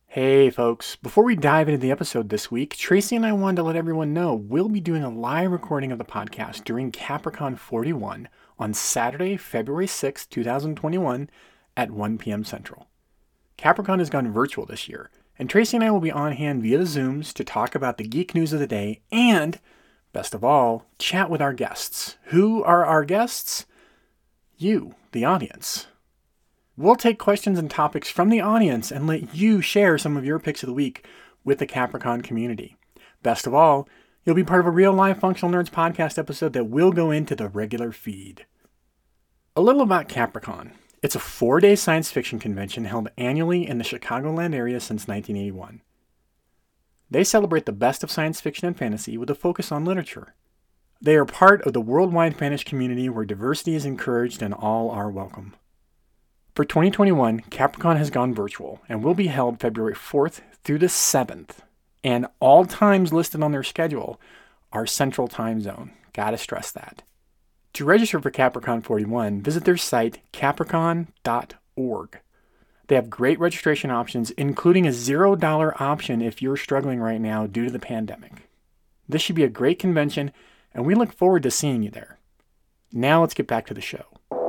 Hey folks, before we dive into the episode this week, Tracy and I wanted to let everyone know we'll be doing a live recording of the podcast during Capricorn 41 on Saturday, February 6th, 2021 at 1 p.m. Central. Capricorn has gone virtual this year, and Tracy and I will be on hand via the Zooms to talk about the geek news of the day and, best of all, chat with our guests. Who are our guests? You, the audience. We'll take questions and topics from the audience and let you share some of your picks of the week with the Capricorn community. Best of all, you'll be part of a real live Functional Nerds podcast episode that will go into the regular feed. A little about Capricorn. It's a 4-day science fiction convention held annually in the Chicagoland area since 1981. They celebrate the best of science fiction and fantasy with a focus on literature. They are part of the worldwide fanish community where diversity is encouraged and all are welcome. For 2021, Capricorn has gone virtual and will be held February 4th through the 7th. And all times listed on their schedule are Central Time Zone. Gotta stress that. To register for Capricorn 41, visit their site, capricorn.org. They have great registration options, including a $0 option if you're struggling right now due to the pandemic. This should be a great convention, and we look forward to seeing you there. Now let's get back to the show.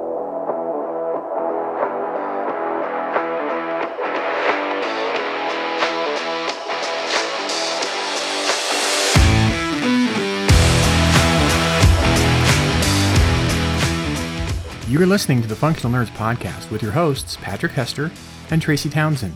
You're listening to the Functional Nerds podcast with your hosts, Patrick Hester and Tracy Townsend.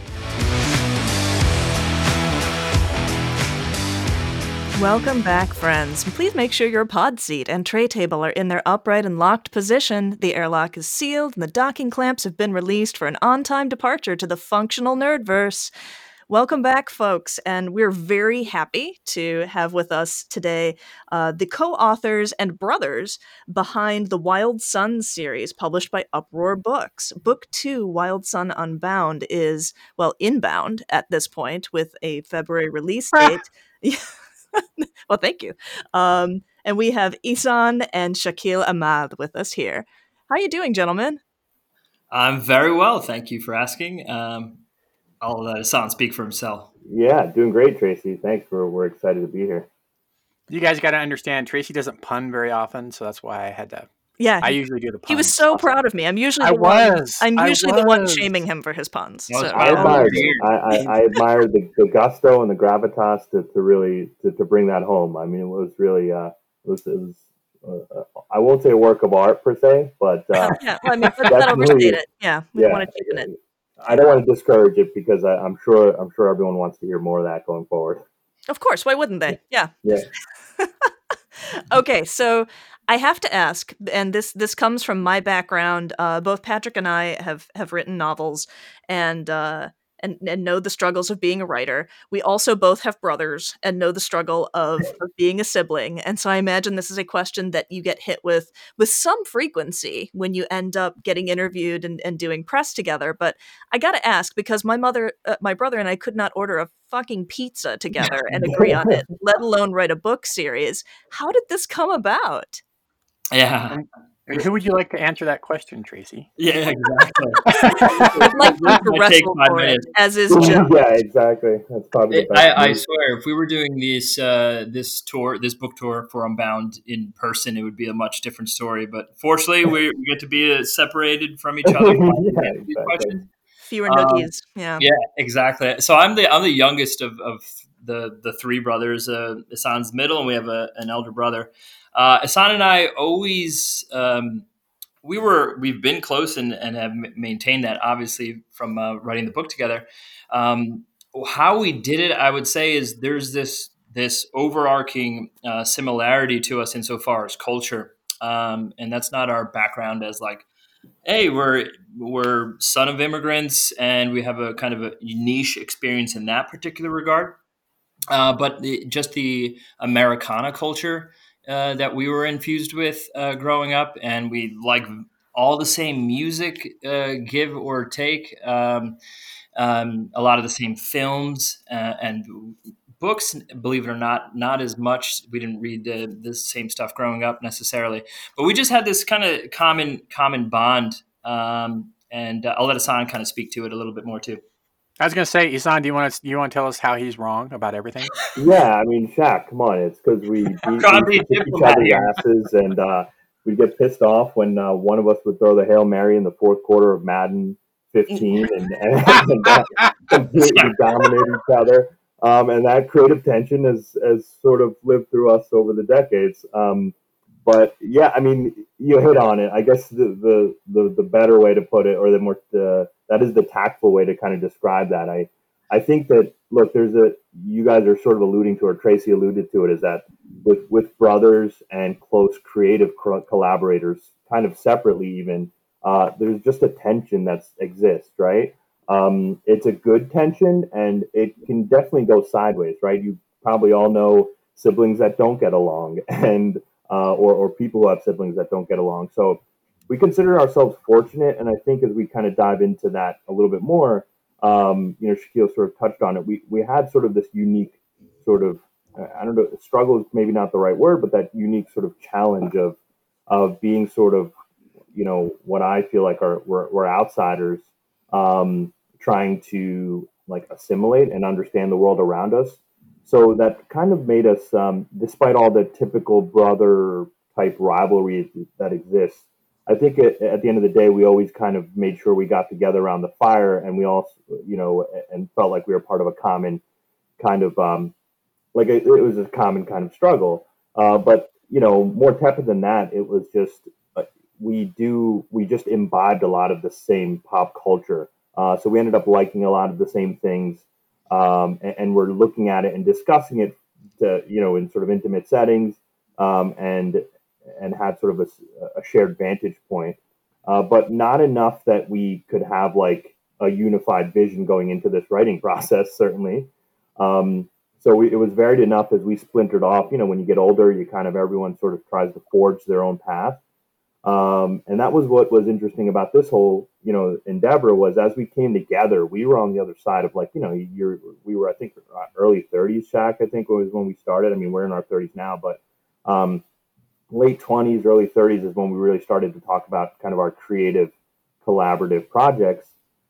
Welcome back, friends. Please make sure your pod seat and tray table are in their upright and locked position. The airlock is sealed and the docking clamps have been released for an on-time departure to the Functional Nerdverse. Welcome back, folks, and we're very happy to have with us today the co-authors and brothers behind the Wild Sun series published by Uproar Books. Book 2, Wild Sun Unbound, is, well, inbound at this point with a February release date. Well, thank you. And we have Ihsan and Shakil Ahmad with us here. How are you doing, gentlemen? I'm very well. Thank you for asking. I'll let Ihsan speak for himself. Yeah, doing great, Tracy. Thanks. We're excited to be here. You guys got to understand, Tracy doesn't pun very often, so that's why I had to. Yeah, I usually do the puns. he was so proud of me. I'm usually the one shaming him for his puns. So. I admired it. I admired the gusto and the gravitas to really bring that home. I mean, it was really it was I won't say a work of art per se, but yeah, well, I mean, let's not overstate it. Yeah, we want to cheapen it. I don't want to discourage it because I'm sure everyone wants to hear more of that going forward. Of course, why wouldn't they? Yeah. Okay, so I have to ask, and this comes from my background. Both Patrick and I have written novels and know the struggles of being a writer. We also both have brothers and know the struggle of being a sibling. And so I imagine this is a question that you get hit with some frequency when you end up getting interviewed and doing press together. But I got to ask, because my brother and I could not order a fucking pizza together and agree on it, let alone write a book series. How did this come about? Yeah. And who would you like to answer that question, Tracy? Yeah, exactly. I'd like to wrestle for it, as is Joe. Yeah, exactly. That's probably the best. I swear, if we were doing this book tour for Unbound in person, it would be a much different story. But fortunately, we get to be separated from each other. Exactly. Fewer noogies. Yeah, exactly. So I'm the youngest of the three brothers. Ihsan's middle, and we have an elder brother. Ihsan and I always we've been close and have maintained that, obviously, from writing the book together. How we did it, I would say, is there's this overarching similarity to us insofar as culture, and that's not our background as like, hey, we're son of immigrants and we have a kind of a niche experience in that particular regard. But just the Americana culture that we were infused with growing up, and we like all the same music, give or take, a lot of the same films and books, believe it or not as much. We didn't read the same stuff growing up necessarily, but we just had this kind of common bond. And I'll let Ihsan kind of speak to it a little bit more too. I was gonna say, Isan, do you want to tell us how he's wrong about everything? Yeah, I mean, Shaq, come on. It's because we Gotta be a kick each diplomat other's here. asses, and we'd get pissed off when one of us would throw the Hail Mary in the fourth quarter of Madden 15 and completely dominate each other. And that creative tension has sort of lived through us over the decades. But yeah, I mean, you hit on it. I guess the better way to put it, or that is the tactful way to kind of describe that. I think that, look, you guys are sort of alluding to, or Tracy alluded to it, is that with brothers and close creative collaborators, kind of separately even, there's just a tension that exists, right? It's a good tension, and it can definitely go sideways, right? You probably all know siblings that don't get along, and or people who have siblings that don't get along. So we consider ourselves fortunate, and I think as we kind of dive into that a little bit more, Shaquille sort of touched on it. We had sort of this unique sort of, I don't know, struggle is maybe not the right word, but that unique sort of challenge of being sort of, what I feel like we're outsiders, trying to like assimilate and understand the world around us. So that kind of made us, despite all the typical brother type rivalry that exists, I think at the end of the day, we always kind of made sure we got together around the fire, and we all, and felt like we were part of a common kind of, like it was a common kind of struggle. But more tepid than that, it was just we just imbibed a lot of the same pop culture. So we ended up liking a lot of the same things, and we're looking at it and discussing it, in sort of intimate settings, and had sort of a shared vantage point, but not enough that we could have like a unified vision going into this writing process, certainly. It was varied enough as we splintered off. When you get older, everyone sort of tries to forge their own path. And that was what was interesting about this whole, endeavor, was as we came together, we were on the other side of, like, we were, I think, early 30s, Shaq, I think was when we started. I mean, we're in our 30s now, but late 20s, early 30s is when we really started to talk about kind of our creative collaborative projects.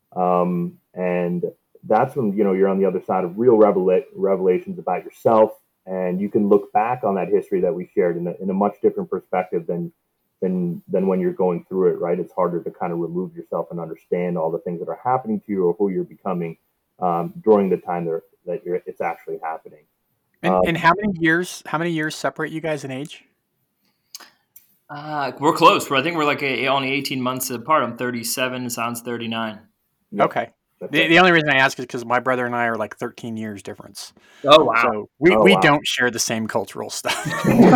And that's when, you're on the other side of real revelations about yourself. And you can look back on that history that we shared in a much different perspective than when you're going through it, right? It's harder to kind of remove yourself and understand all the things that are happening to you or who you're becoming during the time it's actually happening. And how many years separate you guys in age? We're close. I think we're like only 18 months apart. I'm 37. Sounds 39. Yep. Okay. The only reason I ask is because my brother and I are like 13 years difference. Oh, wow. So we don't share the same cultural stuff.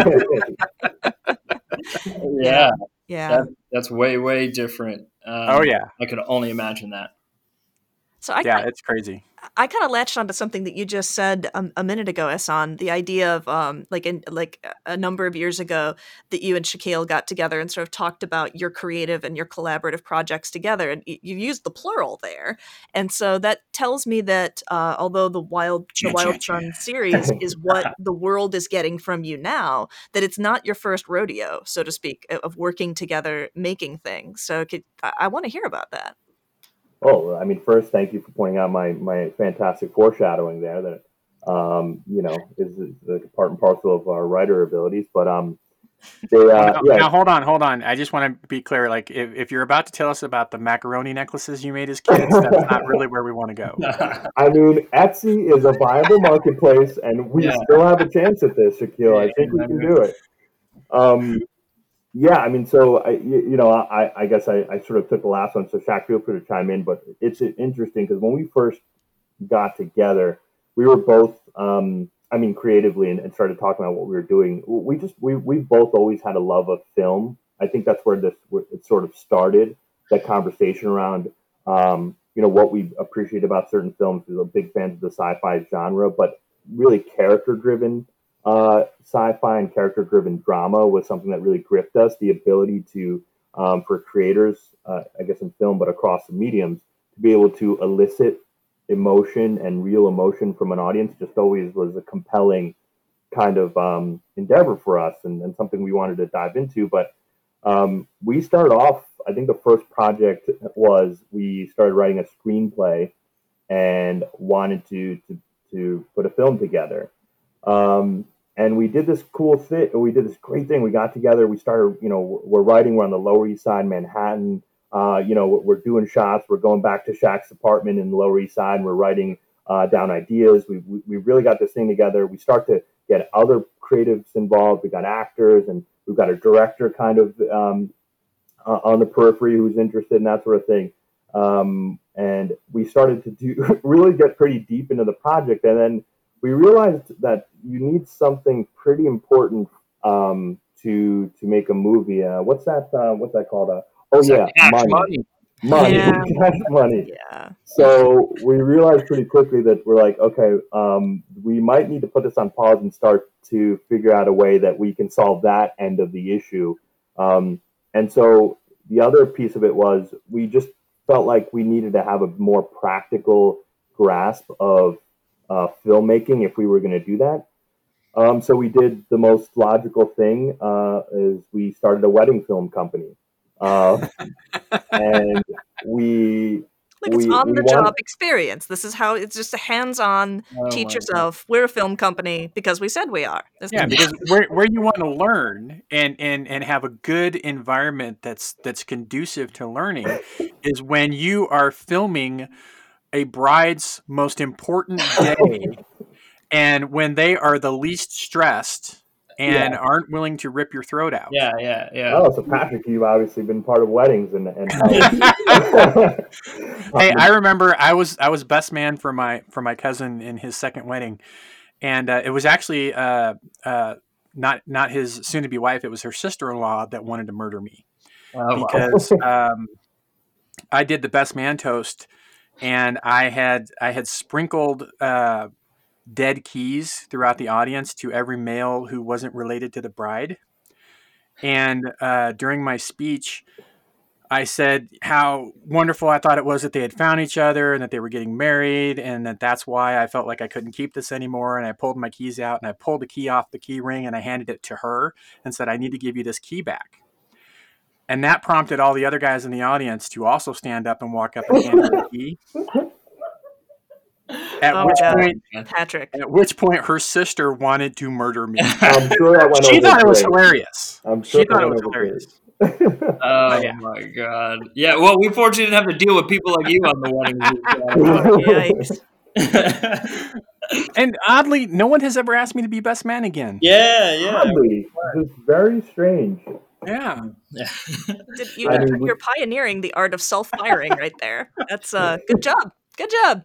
Yeah. That's way, way different. Oh, yeah. I could only imagine that. So it's crazy. I kind of latched onto something that you just said a minute ago, Ehsan. The idea of like a number of years ago that you and Shaquille got together and sort of talked about your creative and your collaborative projects together, and you used the plural there. And so that tells me that although the Wild Sun series is what the world is getting from you now, that it's not your first rodeo, so to speak, of working together, making things. So I want to hear about that. Oh, I mean, first, thank you for pointing out my fantastic foreshadowing there. That is the part and parcel of our writer abilities. But now hold on. I just want to be clear. Like, if you're about to tell us about the macaroni necklaces you made as kids, that's not really where we want to go. I mean, Etsy is a viable marketplace, and we still have a chance at this, Shaquille. I think we can do it. Yeah, I mean, so I guess I sort of took the last one. So Shaq, feel free to chime in. But it's interesting because when we first got together, we were both, creatively and started talking about what we were doing. We both always had a love of film. I think that's where it sort of started. That conversation around, what we appreciate about certain films. We were big fans of the sci-fi genre, but really character-driven. Sci-fi and character-driven drama was something that really gripped us. The ability to, for creators, I guess in film, but across the mediums, to be able to elicit emotion and real emotion from an audience just always was a compelling kind of endeavor for us, and something we wanted to dive into. But we started off, I think the first project was we started writing a screenplay and wanted to put a film together. And we did this cool thing. We did this great thing. We got together. We started, we're writing. We're on the Lower East Side, Manhattan. We're doing shots. We're going back to Shaq's apartment in the Lower East Side. And we're writing down ideas. We really got this thing together. We start to get other creatives involved. We got actors, and we've got a director kind of on the periphery who's interested in that sort of thing. And we started to really get pretty deep into the project. And then we realized that you need something pretty important to make a movie. What's that called? Money. Yeah. Money. Yeah. So we realized pretty quickly that we're like, okay, we might need to put this on pause and start to figure out a way that we can solve that end of the issue. And so the other piece of it was we just felt like we needed to have a more practical grasp of filmmaking if we were going to do that. So we did the most logical thing is we started a wedding film company. And it's on the job experience. This is how it's just a hands-on teach yourself. We're a film company because we said we are. Because where you want to learn and have a good environment that's conducive to learning is when you are filming a bride's most important day and when they are the least stressed and aren't willing to rip your throat out. Yeah. Oh, so Patrick, you've obviously been part of weddings and Hey, I remember I was best man for my cousin in his second wedding, and it was actually not his soon to be wife. It was her sister-in-law that wanted to murder me because I did the best man toast, and I had sprinkled dead keys throughout the audience to every male who wasn't related to the bride. And during my speech, I said how wonderful I thought it was that they had found each other and that they were getting married, and that's why I felt like I couldn't keep this anymore. And I pulled my keys out, and I pulled the key off the key ring, and I handed it to her and said, I need to give you this key back. And that prompted all the other guys in the audience to also stand up and walk up and hand her the key. At which point her sister wanted to murder me. I'm sure that went She thought it was hilarious. She thought it was hilarious. Oh my God. Yeah, well, we fortunately didn't have to deal with people like you on the Yikes. And oddly, no one has ever asked me to be best man again. Yeah. Oddly, it's very strange. Yeah. You're pioneering the art of self-firing right there. That's good job. Good job.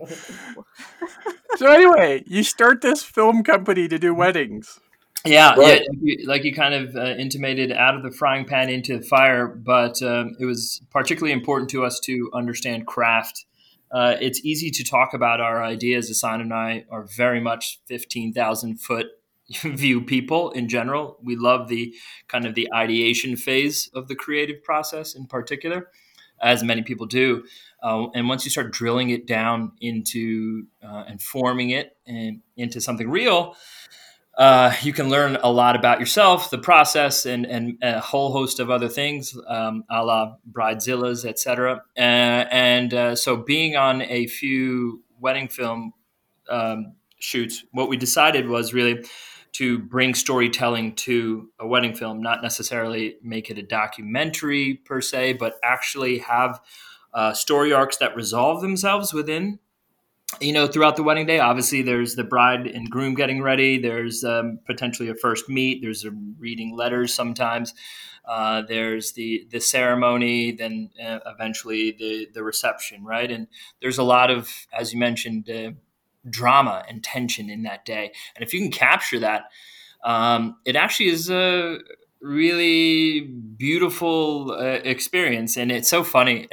So anyway, you start this film company to do weddings. Yeah, right. Like you kind of intimated, out of the frying pan into the fire, but it was particularly important to us to understand craft. It's easy to talk about our ideas. Hassan and I are very much 15,000 foot view people in general. We love the kind of the ideation phase of the creative process in particular, as many people do. And once you start drilling it down into and forming it into something real, you can learn a lot about yourself, the process, and a whole host of other things, a la Bridezillas, et cetera. So being on a few wedding film shoots, what we decided was really to bring storytelling to a wedding film, not necessarily make it a documentary per se, but actually have story arcs that resolve themselves within, throughout the wedding day. Obviously, there's the bride and groom getting ready. There's potentially a first meet. There's a reading letters sometimes. There's the ceremony, then eventually the reception, right? And there's a lot of, as you mentioned, drama and tension in that day. And if you can capture that, it actually is a really beautiful experience. And it's so funny.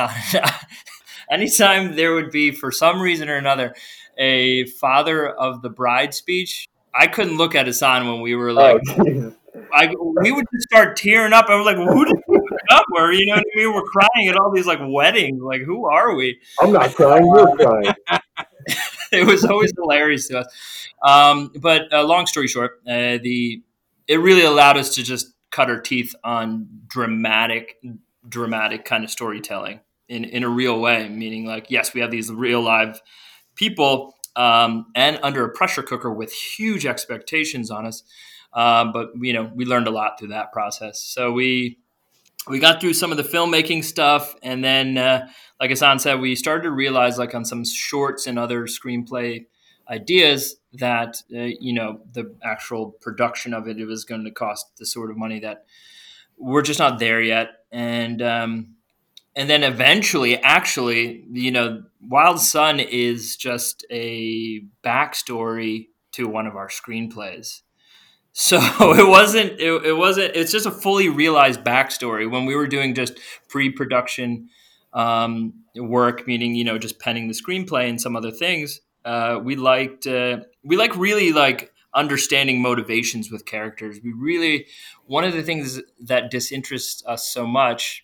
Anytime there would be, for some reason or another, a father of the bride speech, I couldn't look at Hassan when we were like, we would just start tearing up. I was like, well, who did we pick up? Or, you know what I mean? We're crying at all these like weddings. Like, who are we? I'm not crying. You're crying. It was always hilarious to us. But long story short, it really allowed us to just cut our teeth on dramatic kind of storytelling in a real way, meaning like, yes, we have these real live people and under a pressure cooker with huge expectations on us. But we learned a lot through that process. So we got through some of the filmmaking stuff, and then, like Hassan said, we started to realize, like on some shorts and other screenplay ideas, that the actual production of it was going to cost the sort of money that we're just not there yet, and then eventually, actually, Wild Sun is just a backstory to one of our screenplays. So it's just a fully realized backstory. When we were doing just pre-production work, meaning, just penning the screenplay and some other things, we really like understanding motivations with characters. One of the things that disinterests us so much,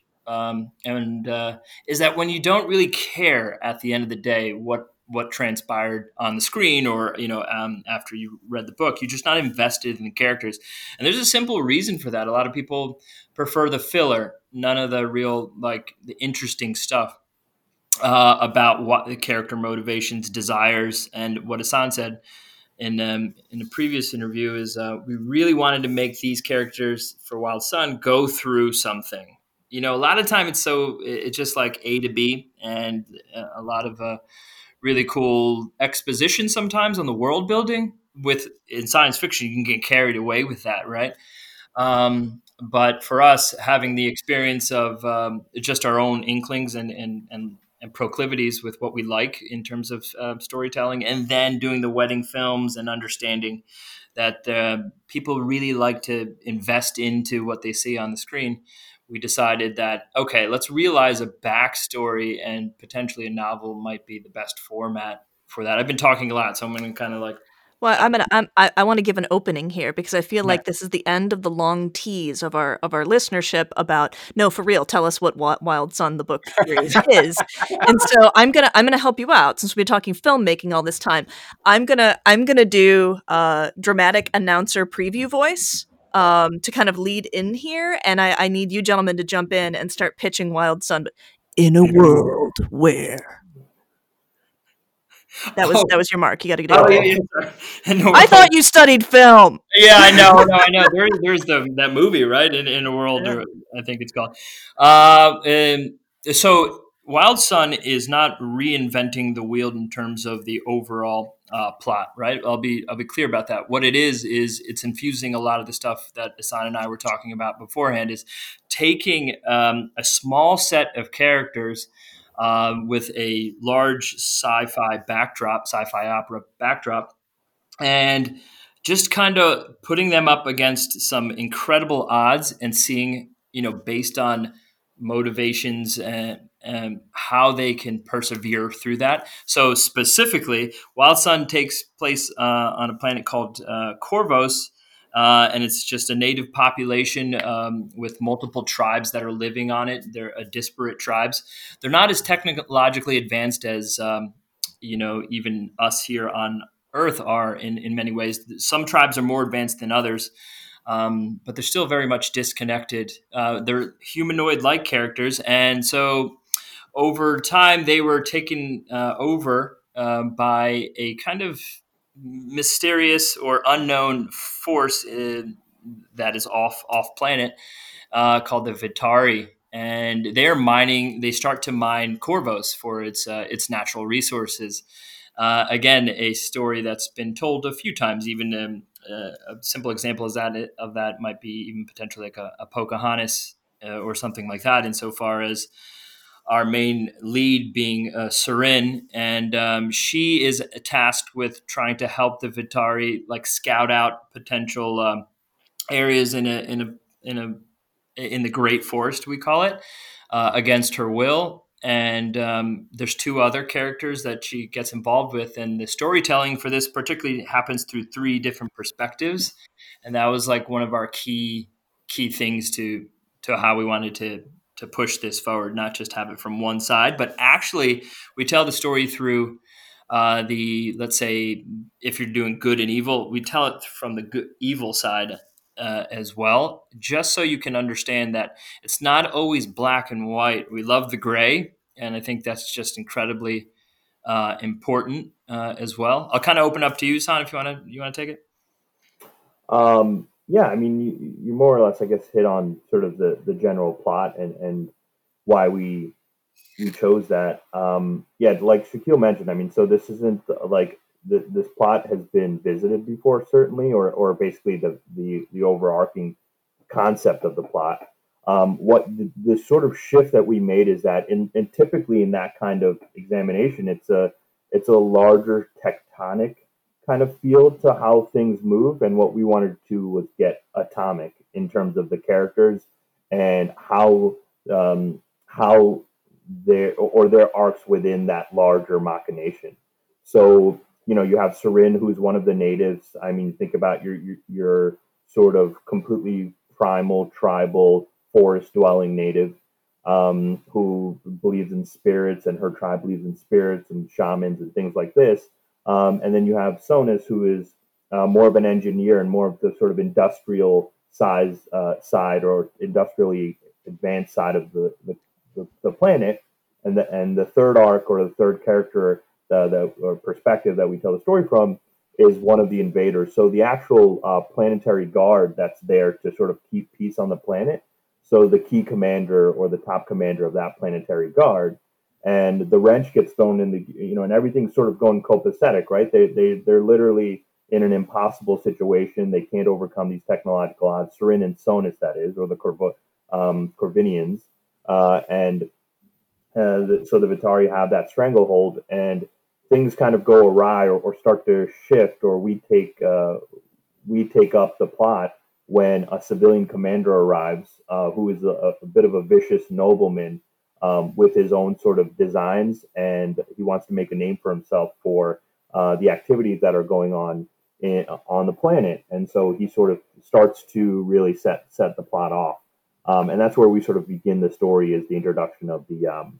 is that when you don't really care at the end of the day what transpired on the screen, or after you read the book, you're just not invested in the characters. And there's a simple reason for that. A lot of people prefer the filler, none of the real, like, the interesting stuff about what the character motivations, desires. And what Hassan said in a previous interview is, we really wanted to make these characters for Wild Sun go through something. A lot of time it's just like A to B, and a lot of really cool exposition sometimes on the world building. In science fiction, you can get carried away with that, right? But for us, having the experience of just our own inklings and proclivities with what we like in terms of storytelling, and then doing the wedding films and understanding that people really like to invest into what they see on the screen, we decided that, okay, let's realize a backstory, and potentially a novel might be the best format for that. I've been talking a lot, so I'm going to kind of like... Well, I want to give an opening here, because I feel like this is the end of the long tease of our listenership about, no, for real, tell us what Wild Sun, the book series, is. And so I'm gonna help you out, since we've been talking filmmaking all this time. I'm gonna do dramatic announcer preview voice to kind of lead in here, and I need you gentlemen to jump in and start pitching Wild Sun. But in a world where... That was your mark. You got to do it. Oh, yeah. I thought you studied film. Yeah, I know. No, I know. There's that movie, right? In a world, Yeah. I think it's called. And so Wild Sun is not reinventing the wheel in terms of the overall plot, right? I'll be clear about that. What it is it's infusing a lot of the stuff that Hassan and I were talking about beforehand. Is taking a small set of characters with a large sci-fi opera backdrop, and just kind of putting them up against some incredible odds, and seeing, based on motivations and how they can persevere through that. So specifically, Wild Sun takes place on a planet called Corvos, and it's just a native population with multiple tribes that are living on it. They're disparate tribes. They're not as technologically advanced as even us here on Earth are in many ways. Some tribes are more advanced than others, but they're still very much disconnected. They're humanoid-like characters, and so over time they were taken over by a kind of mysterious or unknown force that is off planet called the Vitari. And they start to mine Corvos for its natural resources. Again, a story that's been told a few times. Even a simple example of that might be even potentially like a Pocahontas or something like that, insofar as our main lead being Surin, and she is tasked with trying to help the Vitari like scout out potential areas in the Great Forest, we call it, against her will. And there's two other characters that she gets involved with, and the storytelling for this particularly happens through three different perspectives, and that was like one of our key things to how we wanted to push this forward, not just have it from one side, but actually we tell the story through let's say, if you're doing good and evil, we tell it from the evil side as well, just so you can understand that it's not always black and white. We love the gray, and I think that's just incredibly important as well. I'll kind of open up to you, San, if you want to take it. Yeah, I mean, you more or less, I guess, hit on sort of the general plot and why we chose that. Yeah, like Shaquille mentioned, I mean, so this isn't like this plot has been visited before, certainly, or basically the overarching concept of the plot. What the sort of shift that we made is that, and typically in that kind of examination, it's a larger tectonic kind of feel to how things move, and what we wanted to was get atomic in terms of the characters and how their arcs within that larger machination. So you have Sarin, who's one of the natives. I mean, think about your sort of completely primal, tribal, forest dwelling native who believes in spirits, and her tribe believes in spirits and shamans and things like this. And then you have Sonus, who is more of an engineer and more of the sort of industrial side or industrially advanced side of the planet. And the third arc, or the third character or perspective that we tell the story from, is one of the invaders. So the actual planetary guard that's there to sort of keep peace on the planet. So the key commander, or the top commander of that planetary guard, and the wrench gets thrown in and everything's sort of going copacetic, right? They're literally in an impossible situation. They can't overcome these technological odds. Sarin and Sonus, that is, or the Corvinians, so the Vitari have that stranglehold, and things kind of go awry or start to shift, or we take up the plot when a civilian commander arrives, who is a bit of a vicious nobleman with his own sort of designs, and he wants to make a name for himself for the activities that are going on on the planet, and so he sort of starts to really set the plot off, and that's where we sort of begin the story, is the introduction of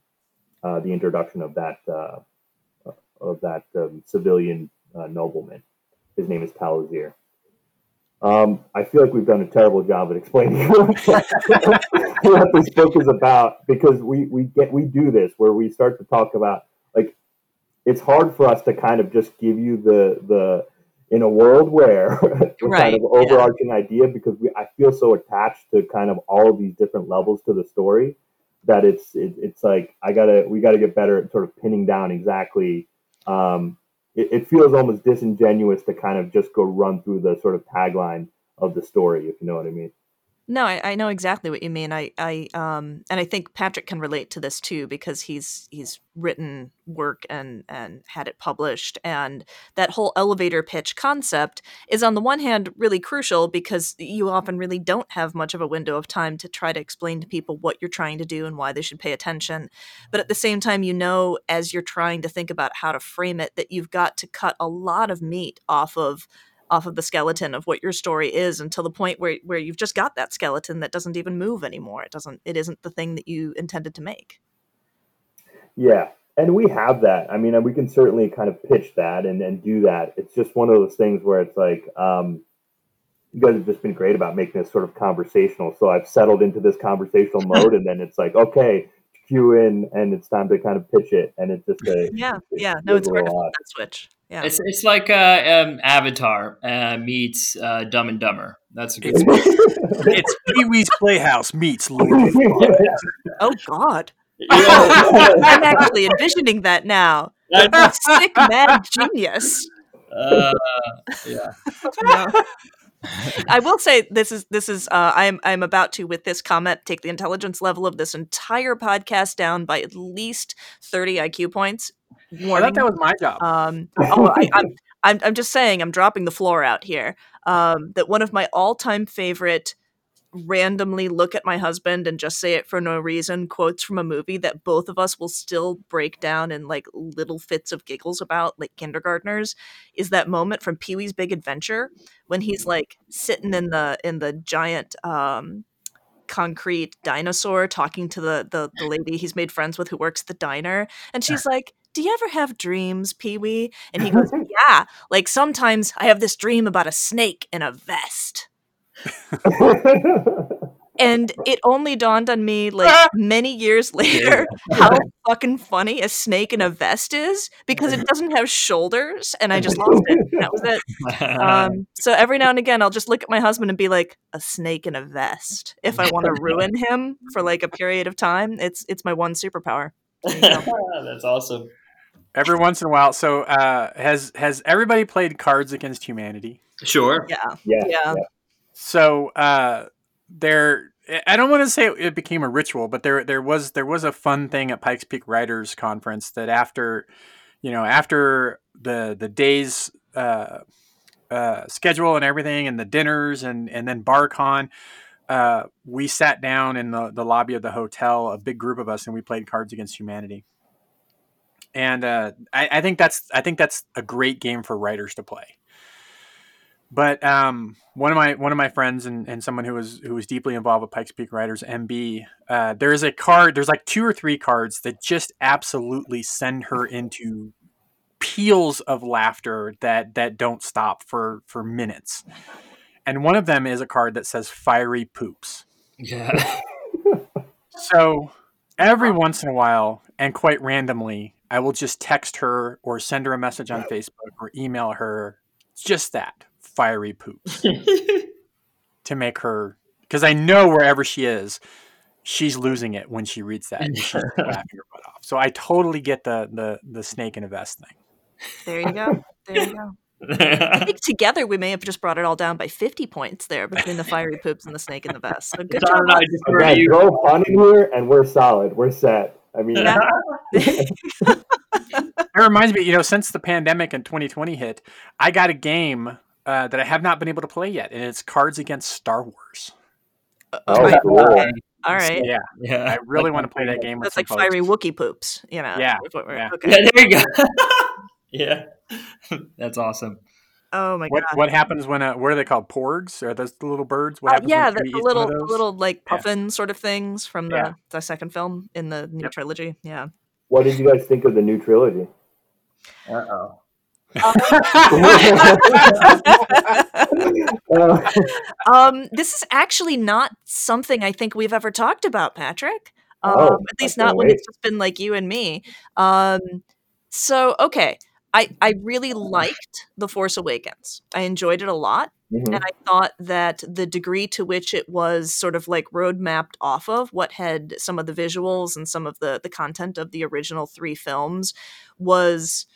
that civilian nobleman. His name is Talazir. I feel like we've done a terrible job at explaining what this book is about, because we do this where we start to talk about, like, it's hard for us to kind of just give you the in a world where kind of overarching idea, because I feel so attached to kind of all of these different levels to the story that it's like we gotta get better at sort of pinning down exactly. It feels almost disingenuous to kind of just go run through the sort of tagline of the story, if you know what I mean. No, I know exactly what you mean. And I think Patrick can relate to this too, because he's written work and had it published, and that whole elevator pitch concept is, on the one hand, really crucial, because you often really don't have much of a window of time to try to explain to people what you're trying to do and why they should pay attention. But at the same time, as you're trying to think about how to frame it, that you've got to cut a lot of meat off of the skeleton of what your story is, until the point where you've just got that skeleton that doesn't even move anymore. It isn't the thing that you intended to make. Yeah. And we have that. I mean, we can certainly kind of pitch that and do that. It's just one of those things where it's like, you guys have just been great about making this sort of conversational. So I've settled into this conversational mode, and then it's like, okay, cue in, and it's time to kind of pitch it. And it's just it's hard to flip that switch. Yeah, it's like Avatar meets Dumb and Dumber. That's a good. It's Pee-wee's Playhouse meets Lord. Oh God, I'm actually envisioning that now. Sick mad genius. Yeah. I will say this is I'm about to, with this comment, take the intelligence level of this entire podcast down by at least 30 IQ points. Warning. I thought that was my job. I'm just saying, I'm dropping the floor out here. That one of my all-time favorite randomly look at my husband and just say it for no reason quotes from a movie that both of us will still break down in like little fits of giggles about, like kindergartners, is that moment from Pee-wee's Big Adventure when he's like sitting in the giant concrete dinosaur talking to the lady he's made friends with who works at the diner, and she's like, "Do you ever have dreams, Pee-wee?" And he goes, "Yeah, like sometimes I have this dream about a snake in a vest." And it only dawned on me like many years later how fucking funny a snake in a vest is, because it doesn't have shoulders, and I just lost it. That was it. So every now and again, I'll just look at my husband and be like, a snake in a vest. If I want to ruin him for like a period of time, it's my one superpower. There you go. That's awesome. Every once in a while. So has everybody played Cards Against Humanity? Sure. Yeah. So there, I don't want to say it became a ritual, but there was a fun thing at Pikes Peak Writers Conference that after the day's schedule and everything, and the dinners and then BarCon, we sat down in the lobby of the hotel, a big group of us, and we played Cards Against Humanity. And I think that's a great game for writers to play. But one of my friends and someone who was deeply involved with Pikes Peak Writers, MB, there's like 2 or 3 cards that just absolutely send her into peals of laughter that don't stop for minutes. And one of them is a card that says Fiery Poops. Yeah. So every once in a while, and quite randomly, I will just text her or send her a message on Facebook or email her just that, Fiery Poops, to make her, because I know wherever she is, she's losing it when she reads that, and she's laughing her butt off. So I totally get the snake in a vest thing. There you go. I think together we may have just brought it all down by 50 points there between the Fiery Poops and the snake in the vest. So good job. Again, throw fun in here and we're solid. We're set. I mean, It reminds me, since the pandemic in 2020 hit, I got a game that I have not been able to play yet, and it's Cards Against Star Wars. oh, cool. Okay. All right. So, yeah, I really want to play that game. That's with like Fiery Wookiee Poops, Yeah. Okay. Yeah, there you go. Yeah, that's awesome. Oh my god. What happens when what are they called? Porgs? Are those the little birds? What happens when you eat one of the those? little like puffin sort of things from the second film in the new trilogy. Yeah. What did you guys think of the new trilogy? Uh-oh. This is actually not something I think we've ever talked about, Patrick. Oh, at least not when it's just been like you and me. So okay, I really liked The Force Awakens. I enjoyed it a lot. Mhm. And I thought that the degree to which it was sort of like road mapped off of what had some of the visuals and some of the content of the original 3 films was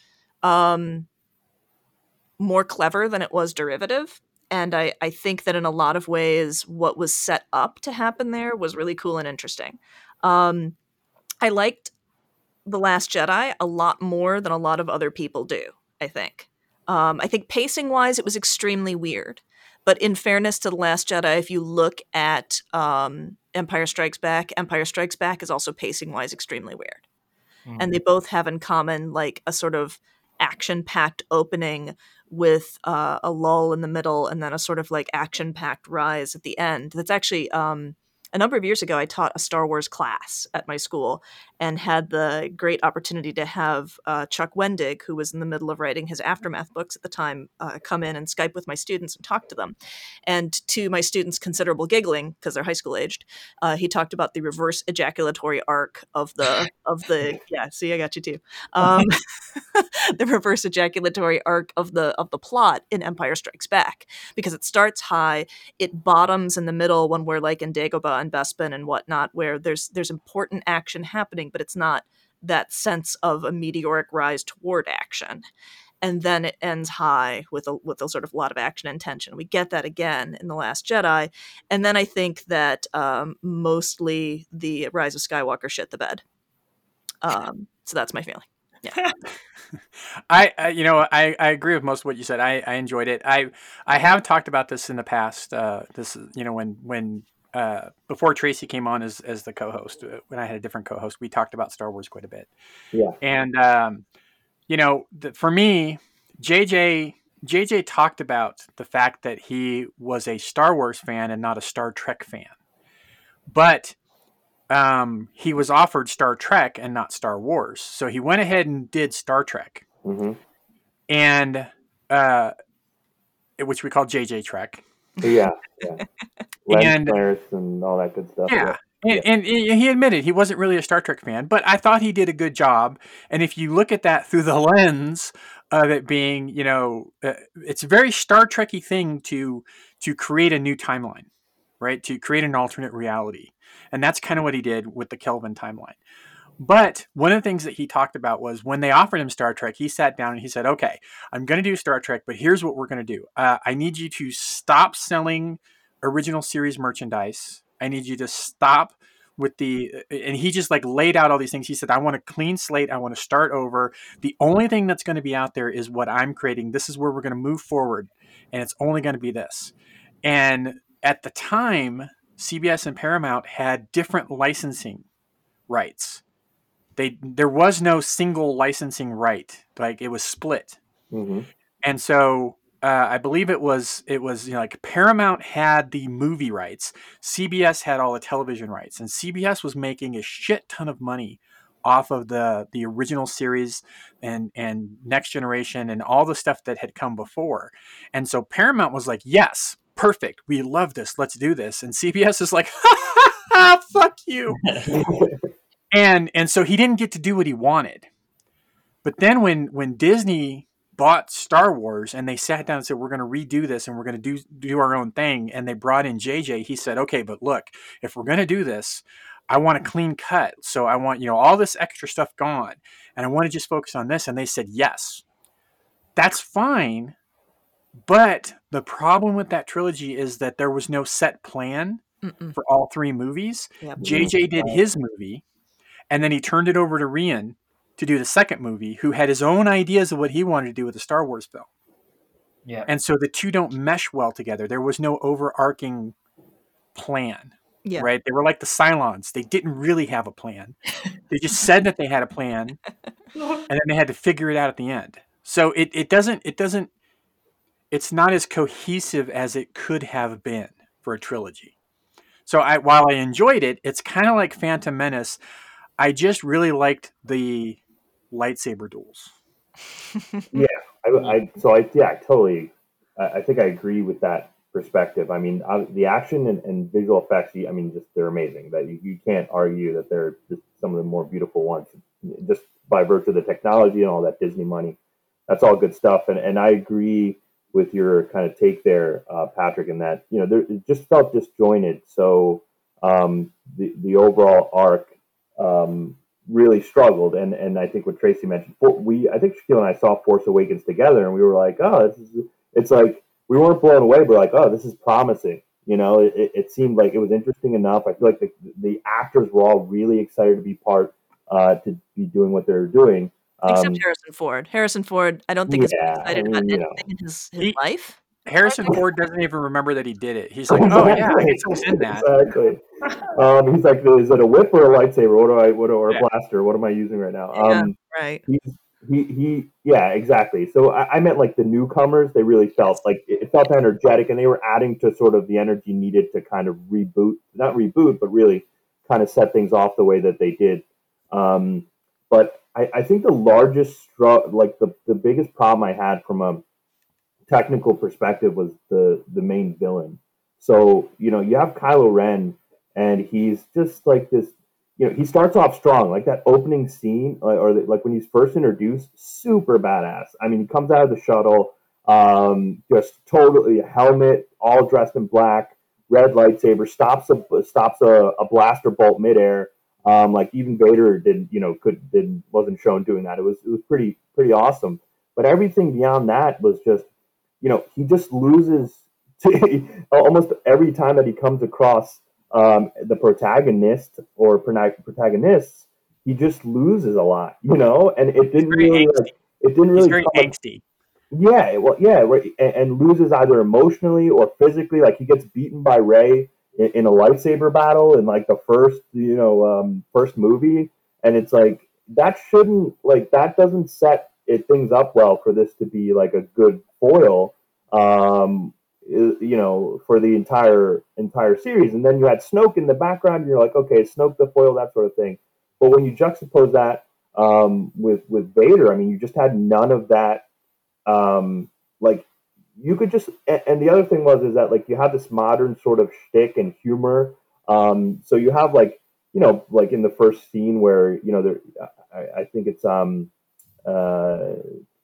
more clever than it was derivative. And I think that in a lot of ways, what was set up to happen there was really cool and interesting. I liked The Last Jedi a lot more than a lot of other people do, I think. I think pacing-wise, it was extremely weird. But in fairness to The Last Jedi, if you look at Empire Strikes Back is also pacing-wise extremely weird. And they both have in common like a sort of action-packed opening with a lull in the middle and then a sort of like action-packed rise at the end. That's actually a number of years ago, I taught a Star Wars class at my school and had the great opportunity to have Chuck Wendig, who was in the middle of writing his Aftermath books at the time, come in and Skype with my students and talk to them. And to my students' considerable giggling, because they're high school aged, he talked about the reverse ejaculatory arc of the yeah, see, I got you too. The reverse ejaculatory arc of the plot in Empire Strikes Back, because it starts high, it bottoms in the middle when we're like in Dagobah and Bespin and whatnot, where there's important action happening, but it's not that sense of a meteoric rise toward action. And then it ends high with a sort of lot of action and tension. We get that again in The Last Jedi. And then I think that mostly the Rise of Skywalker shit the bed. So that's my feeling. Yeah. I agree with most of what you said. I enjoyed it. I have talked about this in the past. This when before Tracy came on as the co-host, when I had a different co-host, we talked about Star Wars quite a bit. Yeah. And for me, JJ talked about the fact that he was a Star Wars fan and not a Star Trek fan, but he was offered Star Trek and not Star Wars, so he went ahead and did Star Trek, Mm-hmm. and which we call JJ Trek. Yeah. Lens And flares and all that good stuff. yeah. Yeah. And he admitted he wasn't really a Star Trek fan, but I thought he did a good job. And if you look at that through the lens of it being, it's a very Star Trekky thing to create a new timeline, right? To create an alternate reality, and that's kind of what he did with the Kelvin timeline. But one of the things that he talked about was when they offered him Star Trek, he sat down and he said, "Okay, I'm going to do Star Trek, but here's what we're going to do. I need you to stop selling original series merchandise. I need you to stop with and he just like laid out all these things. He said, I want a clean slate. I want to start over. The only thing that's going to be out there is what I'm creating. This is where we're going to move forward. And it's only going to be this." And at the time, CBS and Paramount had different licensing rights. There was no single licensing right. Like it was split. Mm-hmm. And so I believe it was like Paramount had the movie rights, CBS had all the television rights, and CBS was making a shit ton of money off of the original series and Next Generation and all the stuff that had come before. And so Paramount was like, "Yes, perfect. We love this. Let's do this." And CBS is like, "Fuck you." And so he didn't get to do what he wanted. But then when Disney bought Star Wars and they sat down and said, "We're going to redo this and we're going to do our own thing," and they brought in JJ, he said, "Okay, but look, if we're going to do this, I want a clean cut. So I want, all this extra stuff gone. And I want to just focus on this." And they said, "Yes, that's fine." But the problem with that trilogy is that there was no set plan for all three movies. Yep. JJ did his movie, and then he turned it over to Rian to do the second movie, who had his own ideas of what he wanted to do with the Star Wars film. Yeah. And so the two don't mesh well together. There was no overarching plan, right? They were like the Cylons. They didn't really have a plan. They just said that they had a plan, and then they had to figure it out at the end. So it's not as cohesive as it could have been for a trilogy. So while I enjoyed it, it's kind of like Phantom Menace. I just really liked the lightsaber duels. Yeah, I totally. I think I agree with that perspective. I mean, the action and visual effects. I mean, just they're amazing. That you can't argue that they're just some of the more beautiful ones, just by virtue of the technology and all that Disney money. That's all good stuff, and I agree with your kind of take there, Patrick, in that it just felt disjointed. So the overall arc really struggled, and I think what Tracy mentioned, I think Shaquille and I saw Force Awakens together, and we were like, "Oh, it's like we weren't blown away, but like, oh, this is promising." It seemed like it was interesting enough. I feel like the actors were all really excited to be part, to be doing what they're doing. Except Harrison Ford. Harrison Ford, I don't think is excited about anything in his life. Harrison Ford doesn't even remember that he did it. He's like, "Oh yeah, I guess I was in that." Exactly. He's like, "Is it a whip or a lightsaber? Or a blaster? What am I using right now?" Right. Yeah, exactly. So I meant like the newcomers. They really felt like it felt energetic, and they were adding to sort of the energy needed to kind of not reboot, but really kind of set things off the way that they did. But I think the largest the biggest problem I had from a technical perspective was the main villain. So you have Kylo Ren, and he's just like this. He starts off strong, like that opening scene, like when he's first introduced, super badass. I mean, he comes out of the shuttle, just totally helmet, all dressed in black, red lightsaber, stops a blaster bolt midair. Like even Vader wasn't shown doing that. It was pretty awesome. But everything beyond that was just, he just loses almost every time that he comes across the protagonist or protagonists. He just loses a lot, and it didn't really He's very angsty. Yeah, well, yeah, right, and loses either emotionally or physically. Like he gets beaten by Rey in a lightsaber battle in like the first movie, and it's like that doesn't set things up well for this to be like a good foil, for the entire series. And then you had Snoke in the background, and you're like, okay, Snoke the foil, that sort of thing. But when you juxtapose that with Vader, I mean, you just had none of that. you could just, and the other thing is that like you have this modern sort of shtick and humor. So you have like, like in the first scene where, I think it's uh,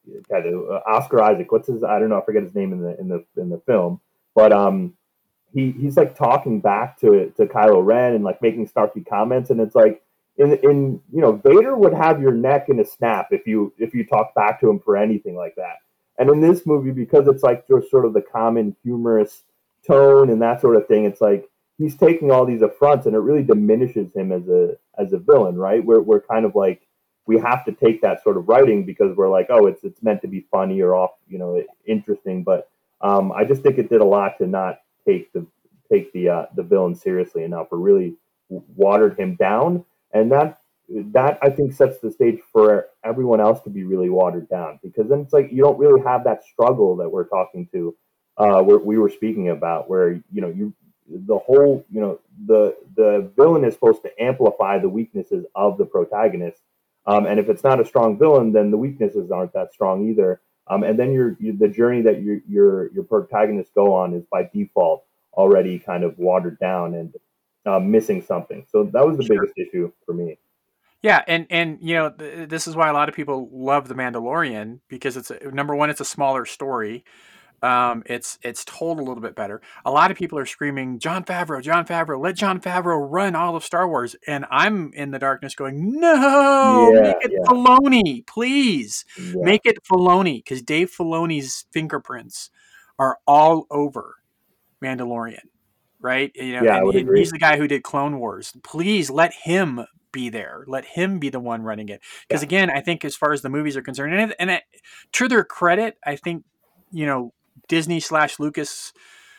Oscar Isaac. What's his? I don't know. I forget his name in the film. But he's like talking back to Kylo Ren and like making snarky comments, and it's like in Vader would have your neck in a snap if you talk back to him for anything like that. And in this movie, because it's like just sort of the common humorous tone and that sort of thing, it's like he's taking all these affronts, and it really diminishes him as a villain, right? We're kind of like we have to take that sort of writing because we're like, oh, it's meant to be funny or off, interesting. But I just think it did a lot to not take the villain seriously enough, or really watered him down, and that I think sets the stage for everyone else to be really watered down, because then it's like you don't really have that struggle that we're talking to, we were speaking about, where the whole the villain is supposed to amplify the weaknesses of the protagonist, and if it's not a strong villain, then the weaknesses aren't that strong either. And then the journey that your protagonists go on is by default already kind of watered down and missing something. So that was the biggest issue for me. Yeah, and this is why a lot of people love The Mandalorian, because it's number one, it's a smaller story. It's told a little bit better. A lot of people are screaming, Jon Favreau, let Jon Favreau run all of Star Wars. And I'm in the darkness going, no, make it Filoni, please. Yeah. Make it Filoni, because Dave Filoni's fingerprints are all over Mandalorian, right? I would agree. He's the guy who did Clone Wars. Please let him be there. Let him be the one running it. Because again, I think as far as the movies are concerned, and to their credit, I think, Disney / Lucasfilm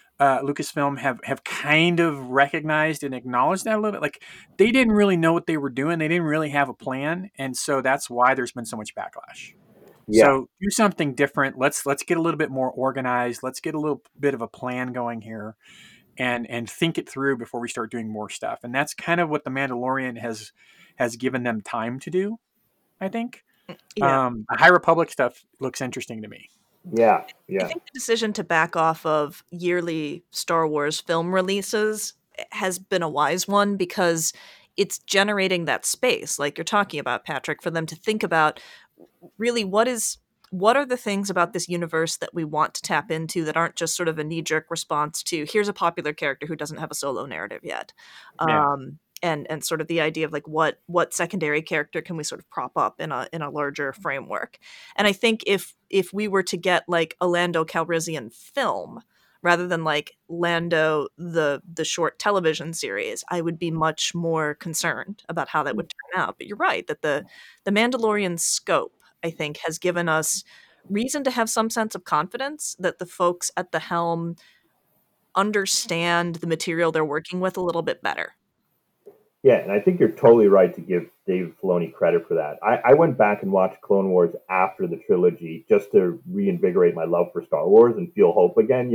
have kind of recognized and acknowledged that a little bit. Like, they didn't really know what they were doing. They didn't really have a plan. And so that's why there's been so much backlash. Yeah. So do something different. Let's get a little bit more organized. Let's get a little bit of a plan going here and think it through before we start doing more stuff. And that's kind of what The Mandalorian has given them time to do, I think. Yeah. The High Republic stuff looks interesting to me. Yeah. I think the decision to back off of yearly Star Wars film releases has been a wise one, because it's generating that space, like you're talking about, Patrick, for them to think about really what are the things about this universe that we want to tap into that aren't just sort of a knee-jerk response to here's a popular character who doesn't have a solo narrative yet. Yeah. And sort of the idea of like what secondary character can we sort of prop up in a larger framework. And I think if we were to get like a Lando Calrissian film rather than like Lando the short television series, I would be much more concerned about how that would turn out. But you're right that the Mandalorian scope, I think, has given us reason to have some sense of confidence that the folks at the helm understand the material they're working with a little bit better. Yeah, and I think you're totally right to give Dave Filoni credit for that. I went back and watched Clone Wars after the trilogy just to reinvigorate my love for Star Wars and feel hope again,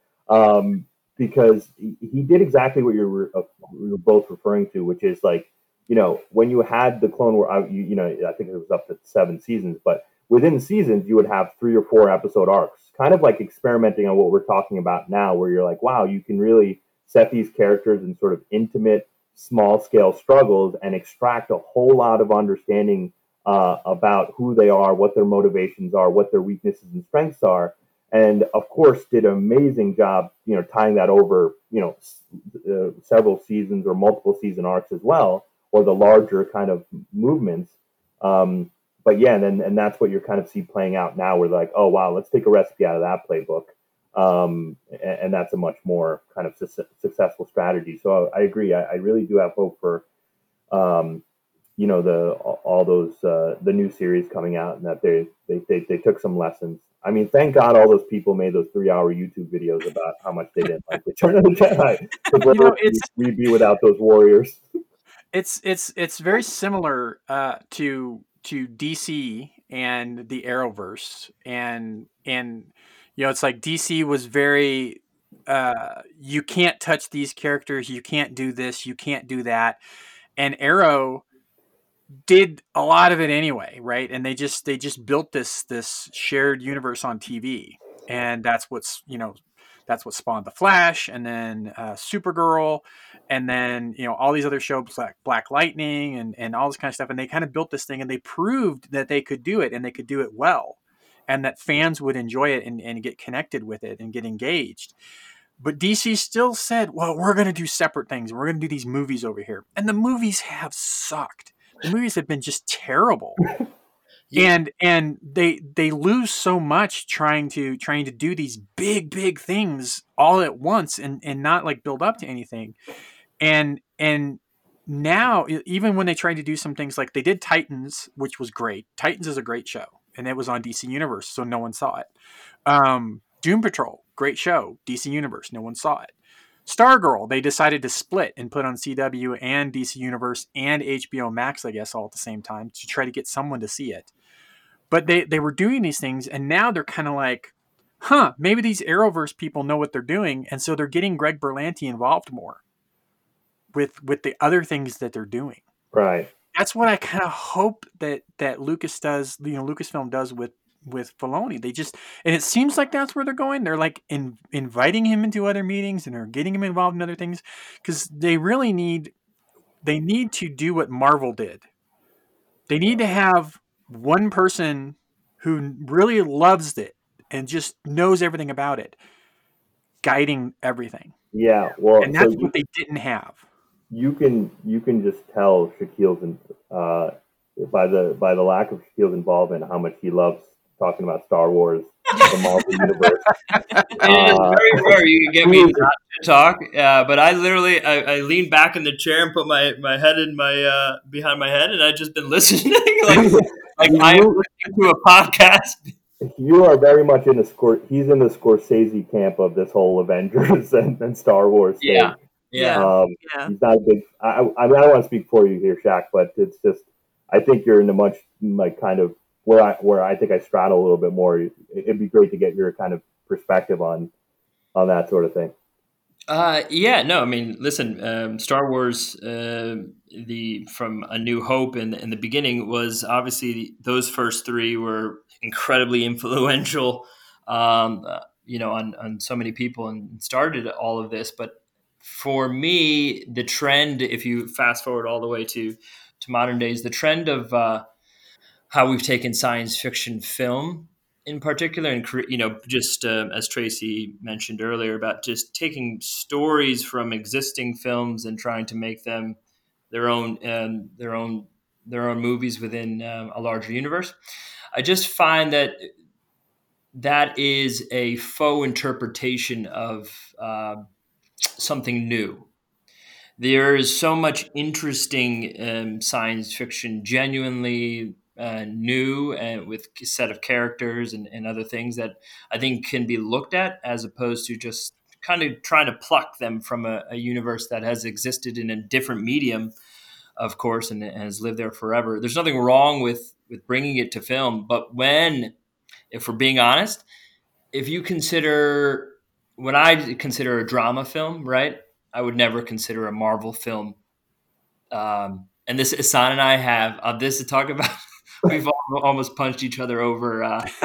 because he did exactly what we were both referring to, which is like, when you had the Clone War, I think it was up to 7 seasons, but within seasons, you would have 3 or 4 episode arcs, kind of like experimenting on what we're talking about now, where you're like, wow, you can really set these characters in sort of intimate, small-scale struggles and extract a whole lot of understanding about who they are, what their motivations are, what their weaknesses and strengths are, and of course did an amazing job, tying that over, several seasons or multiple season arcs as well, or the larger kind of movements. But yeah, and that's what you're kind of see playing out now. We're like, oh wow, let's take a recipe out of that playbook. And that's a much more kind of successful strategy. So I agree. I really do have hope for, all those the new series coming out, and that they took some lessons. I mean, thank God all those people made those 3-hour YouTube videos about how much they didn't like Return of the Jedi. We'd be without those warriors. It's very similar to DC and the Arrowverse, and it's like DC was very you can't touch these characters, you can't do this, you can't do that, and Arrow did a lot of it anyway, right? And they just built this shared universe on TV. and that's what spawned the Flash, and then Supergirl, and then all these other shows like Black Lightning and all this kind of stuff. And they kind of built this thing, and they proved that they could do it, and they could do it well, and that fans would enjoy it and get connected with it and get engaged. But DC still said, well, we're going to do separate things. We're going to do these movies over here. And the movies have sucked. The movies have been just terrible. Yeah. And they lose so much trying to do these big things all at once and not like build up to anything. And now, even when they tried to do some things, like they did Titans, which was great. Titans is a great show, and it was on DC Universe, so no one saw it. Doom Patrol, great show, DC Universe, no one saw it. Stargirl, they decided to split and put on CW and DC Universe and HBO Max, I guess, all at the same time to try to get someone to see it. But they were doing these things, and now they're kind of like, maybe these Arrowverse people know what they're doing, and so they're getting Greg Berlanti involved more with the other things that they're doing. Right. That's what I kind of hope that Lucas does, Lucasfilm does with Filoni. And it seems like that's where they're going. They're like inviting him into other meetings, and they're getting him involved in other things, because they really need to do what Marvel did. They need to have one person who really loves it and just knows everything about it, guiding everything. Yeah, well, and that's what they didn't have. You can just tell Shaquille's by the lack of Shaquille's involvement how much he loves talking about Star Wars, the Marvel universe. It is very rare you can get me not to talk, but I literally I leaned back in the chair and put my head in my behind my head, and I've just been listening like I'm listening to a podcast. You are very much in he's in the Scorsese camp of this whole Avengers and Star Wars thing. Yeah. He's not a big. I mean, I don't want to speak for you here, Shaq, but it's just I think you're in a much like kind of where I think I straddle a little bit more. It'd be great to get your kind of perspective on that sort of thing. No, I mean, listen, Star Wars, from A New Hope in the beginning was obviously those first three were incredibly influential, on so many people and started all of this. But for me, the trend, if you fast forward all the way to modern days, the trend of how we've taken science fiction film in particular, and just as Tracy mentioned earlier about just taking stories from existing films and trying to make them their own movies within a larger universe. I just find that is a faux interpretation of something new. There is so much interesting science fiction, genuinely new and with a set of characters and other things that I think can be looked at, as opposed to just kind of trying to pluck them from a universe that has existed in a different medium, of course, and has lived there forever. There's nothing wrong with bringing it to film, but if we're being honest, if you consider what I consider a drama film, right? I would never consider a Marvel film. And this, Hassan and I have this to talk about. We've almost punched each other over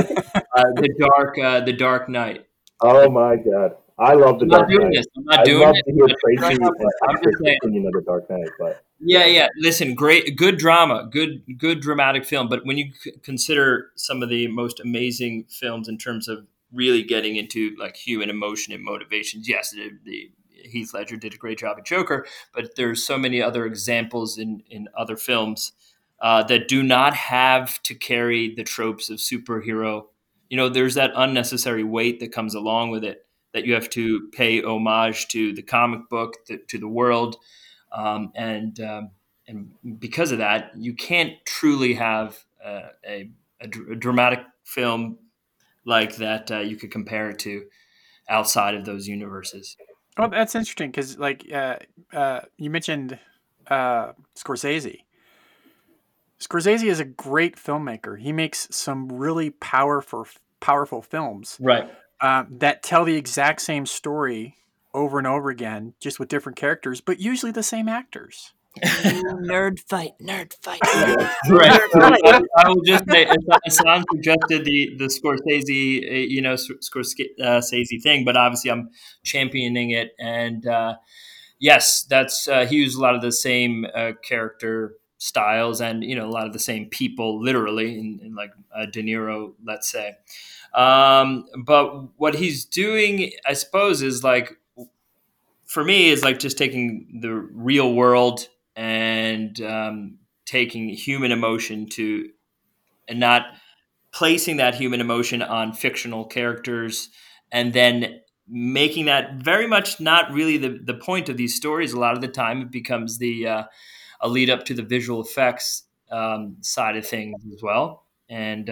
the Dark Knight. Oh my God, I love the Dark Knight. I'm not doing it. To hear Tracy's opinion of the Dark Knight, but yeah. Listen, good drama, good dramatic film. But when you consider some of the most amazing films in terms of really getting into like human emotion and motivations, yes, the Heath Ledger did a great job at Joker, but there's so many other examples in other films that do not have to carry the tropes of superhero. There's that unnecessary weight that comes along with it, that you have to pay homage to the comic book, to the world. And because of that, you can't truly have a dramatic film like that you could compare it to outside of those universes. Oh, that's interesting, because you mentioned Scorsese. Scorsese is a great filmmaker. He makes some really powerful films, right? That tell the exact same story over and over again, just with different characters, but usually the same actors. Nerd fight. Right. I will just say, Hassan suggested the Scorsese, Scorsese thing, but obviously I'm championing it. And yes, that's he used a lot of the same character styles, and a lot of the same people, literally, in like De Niro, let's say. But what he's doing, I suppose, is like, for me, is like just taking the real world and taking human emotion to, and not placing that human emotion on fictional characters, and then making that very much not really the point of these stories. A lot of the time it becomes a lead up to the visual effects side of things as well. And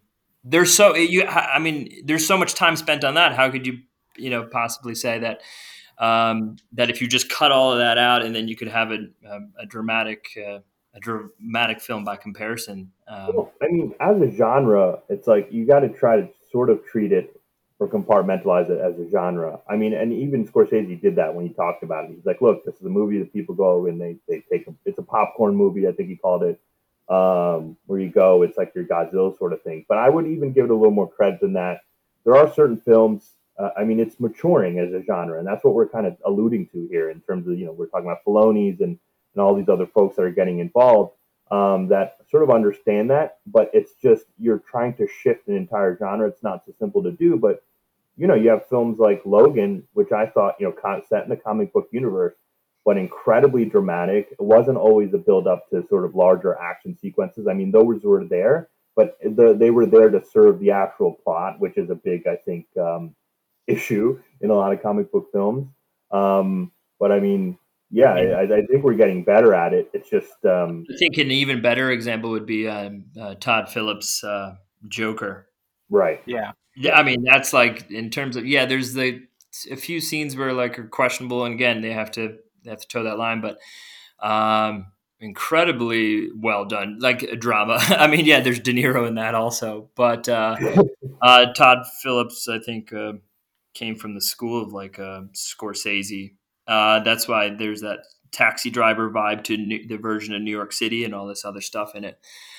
there's so much time spent on that. How could you possibly say that that if you just cut all of that out, and then you could have a dramatic film by comparison. Well, I mean, as a genre, it's like you got to try to sort of treat it or compartmentalize it as a genre. I mean, and even Scorsese did that when he talked about it. He's like, look, this is a movie that people go and they take it's a popcorn movie, I think he called it, where you go, it's like your Godzilla sort of thing. But I would even give it a little more credit than that. There are certain films, I mean, it's maturing as a genre, and that's what we're kind of alluding to here in terms of, we're talking about Filoni's and all these other folks that are getting involved, that sort of understand that, but it's just you're trying to shift an entire genre. It's not so simple to do, but you have films like Logan, which I thought set in the comic book universe, but incredibly dramatic. It wasn't always a build up to sort of larger action sequences. I mean, those were there, but they were there to serve the actual plot, which is a big, I think, issue in a lot of comic book films. But I mean, yeah, I think we're getting better at it. It's just I think an even better example would be Todd Phillips' Joker. Right. Yeah. Yeah, I mean, that's like, in terms of, there's a few scenes where like are questionable, and again, they have to toe that line, but incredibly well done, like a drama. I mean, there's De Niro in that also, but Todd Phillips, I think, came from the school of like Scorsese. That's why there's that Taxi Driver vibe to the version of New York City and all this other stuff in it.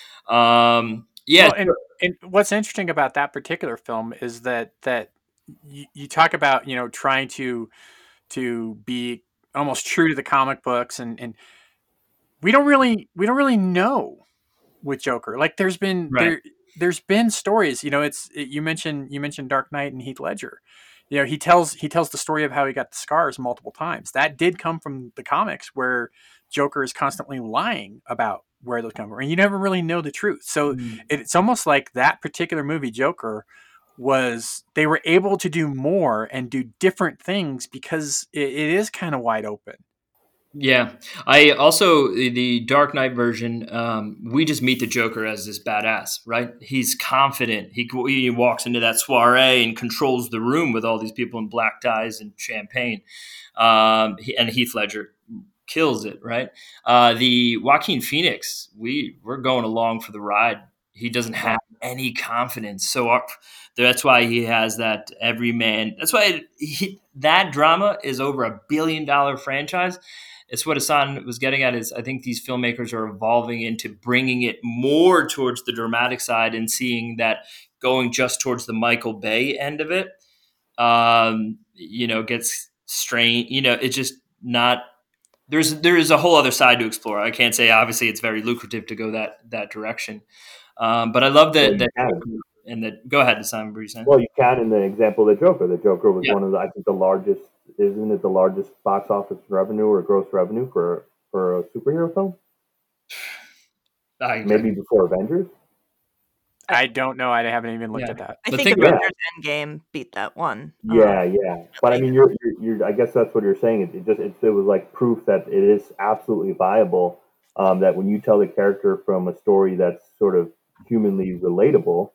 Well, and what's interesting about that particular film is that you talk about trying to be almost true to the comic books, and we don't really know with Joker. Like there's been there's been stories. You mentioned Dark Knight and Heath Ledger. He tells the story of how he got the scars multiple times. That did come from the comics, where Joker is constantly lying about where those come from, and you never really know the truth. So it's almost like that particular movie, Joker, they were able to do more and do different things because it is kind of wide open. Yeah, I also, the Dark Knight version, we just meet the Joker as this badass, right? He's confident. He walks into that soiree and controls the room with all these people in black ties and champagne. And Heath Ledger kills it, right? The Joaquin Phoenix, we're going along for the ride. He doesn't have any confidence, so that's why he has that everyman. That's why that drama is over $1 billion franchise. It's what Hassan was getting at, is I think these filmmakers are evolving into bringing it more towards the dramatic side, and seeing that going just towards the Michael Bay end of it, gets strained. It's just not. There is a whole other side to explore. I can't say, obviously it's very lucrative to go that direction, but I love that. Go ahead, Hassan. What were you saying? Well, you can in the example of the Joker. The Joker was one of the, I think, the largest. Isn't it the largest box office revenue or gross revenue for a superhero film? Maybe before Avengers. I don't know. I haven't even looked at that. I think Avengers Endgame beat that one. Yeah. But I mean, you're. I guess that's what you're saying. It was like proof that it is absolutely viable. That when you tell the character from a story that's sort of humanly relatable.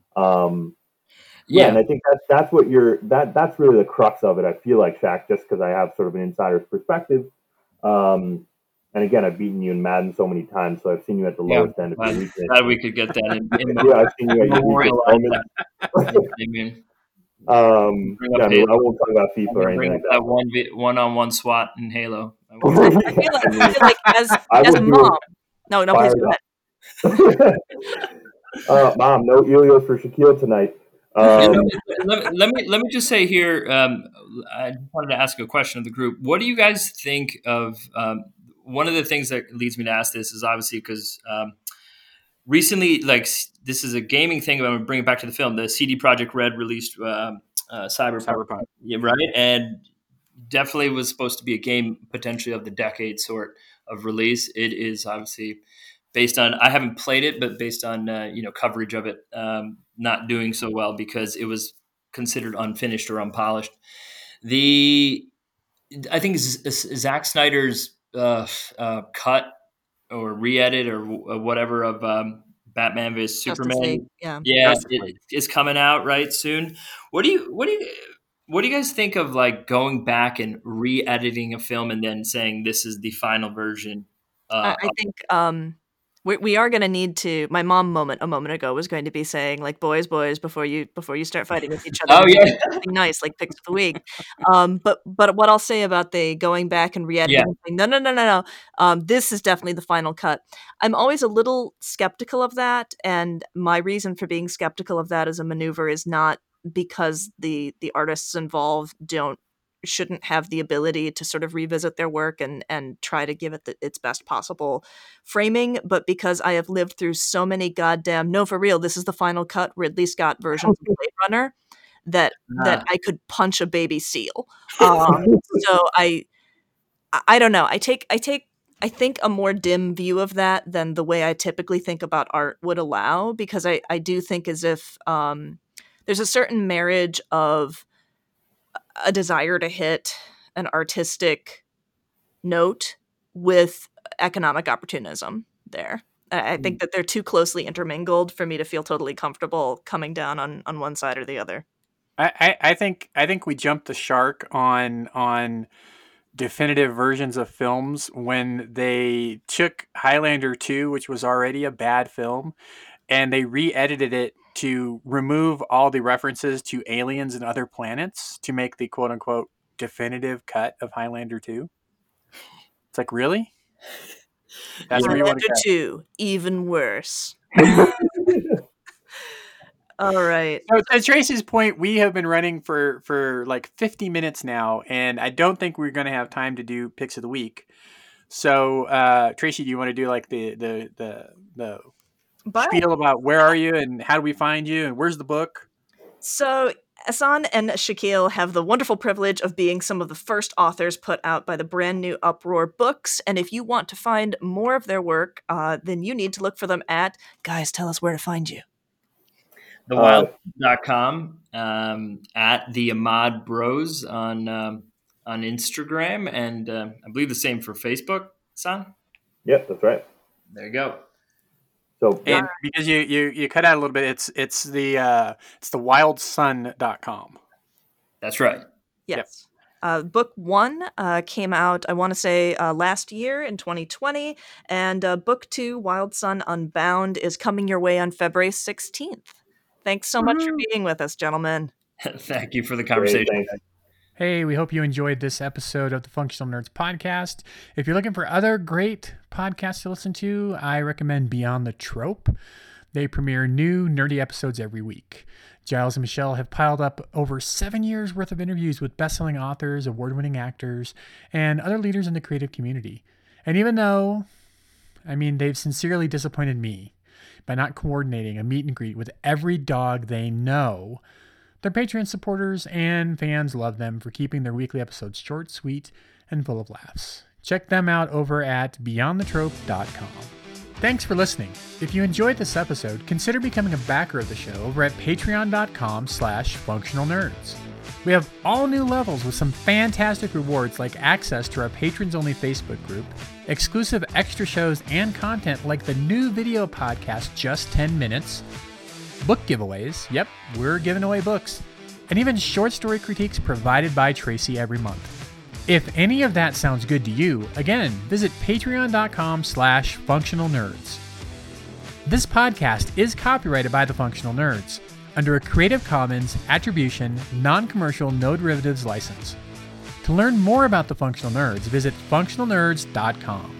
And I think that's what that's really the crux of it. I feel like, Shaq, just because I have sort of an insider's perspective. And again, I've beaten you in Madden so many times, so I've seen you at the lowest end of your weakness. Glad we could get that in. I've seen you at your weakest moment. I won't talk about FIFA or anything like that. One-on-one SWAT in Halo. I feel like as a mom. No, please go ahead. Mom, no Ilios for Shaquille tonight. Let me just say here. I wanted to ask a question of the group. What do you guys think of? One of the things that leads me to ask this is obviously because recently, like this is a gaming thing. I'm going to bring it back to the film. The CD Projekt Red released Cyberpunk, yeah, right, and definitely was supposed to be a game potentially of the decade sort of release. It is obviously based on, I haven't played it, but based on coverage of it, not doing so well because it was considered unfinished or unpolished. I think Zack Snyder's cut or re-edit or whatever of Batman vs Superman, it's coming out right soon. What do you guys think of like going back and re-editing a film and then saying this is the final version? I think we are going to need to. My mom a moment ago was going to be saying like, boys, before you start fighting with each other. Oh yeah, something nice like picks of the week. But what I'll say about the going back and re-editing, no. This is definitely the final cut. I'm always a little skeptical of that, and my reason for being skeptical of that as a maneuver is not because the artists involved shouldn't have the ability to sort of revisit their work and try to give it its best possible framing, but because I have lived through so many goddamn, no, for real, this is the final cut Ridley Scott versions of Blade Runner that I could punch a baby seal. So I don't know. I think a more dim view of that than the way I typically think about art would allow, because I do think as if there's a certain marriage of a desire to hit an artistic note with economic opportunism there. I think that they're too closely intermingled for me to feel totally comfortable coming down on one side or the other. I think we jumped the shark on definitive versions of films when they took Highlander 2, which was already a bad film, and they re-edited it to remove all the references to aliens and other planets to make the quote-unquote definitive cut of Highlander 2. It's like, really? That's Highlander 2, even worse. All right. So to Tracy's point, we have been running for like 50 minutes now, and I don't think we're going to have time to do picks of the week. So, Tracy, do you want to do like the spiel about where are you and how do we find you and where's the book? So Ehsan and Shaquille have the wonderful privilege of being some of the first authors put out by the brand new Uproar Books. And if you want to find more of their work, then you need to look for them at, guys, tell us where to find you. TheWild.com, at the Ahmad Bros on Instagram, and I believe the same for Facebook, Ehsan? Yep, that's right. There you go. So, and because you cut out a little bit, it's the wildsun.com. That's right. Yes. Yep. Book 1 came out, I want to say, last year in 2020, and Book 2, Wild Sun Unbound, is coming your way on February 16th. Thanks so much for being with us, gentlemen. Thank you for the conversation. Great, hey, we hope you enjoyed this episode of the Functional Nerds podcast. If you're looking for other great podcasts to listen to, I recommend Beyond the Trope. They premiere new nerdy episodes every week. Giles and Michelle have piled up over 7 years worth of interviews with best-selling authors, award-winning actors, and other leaders in the creative community. And even though, they've sincerely disappointed me by not coordinating a meet and greet with every dog they know, their Patreon supporters and fans love them for keeping their weekly episodes short, sweet, and full of laughs. Check them out over at beyondthetrope.com. Thanks for listening. If you enjoyed this episode, consider becoming a backer of the show over at patreon.com/functionalnerds. We have all new levels with some fantastic rewards like access to our patrons-only Facebook group, exclusive extra shows and content like the new video podcast Just 10 Minutes, book giveaways, yep, we're giving away books, and even short story critiques provided by Tracy every month. If any of that sounds good to you, again, visit patreon.com/functionalnerds. This podcast is copyrighted by the Functional Nerds under a Creative Commons Attribution, Non-Commercial, No Derivatives license. To learn more about the Functional Nerds, visit functionalnerds.com.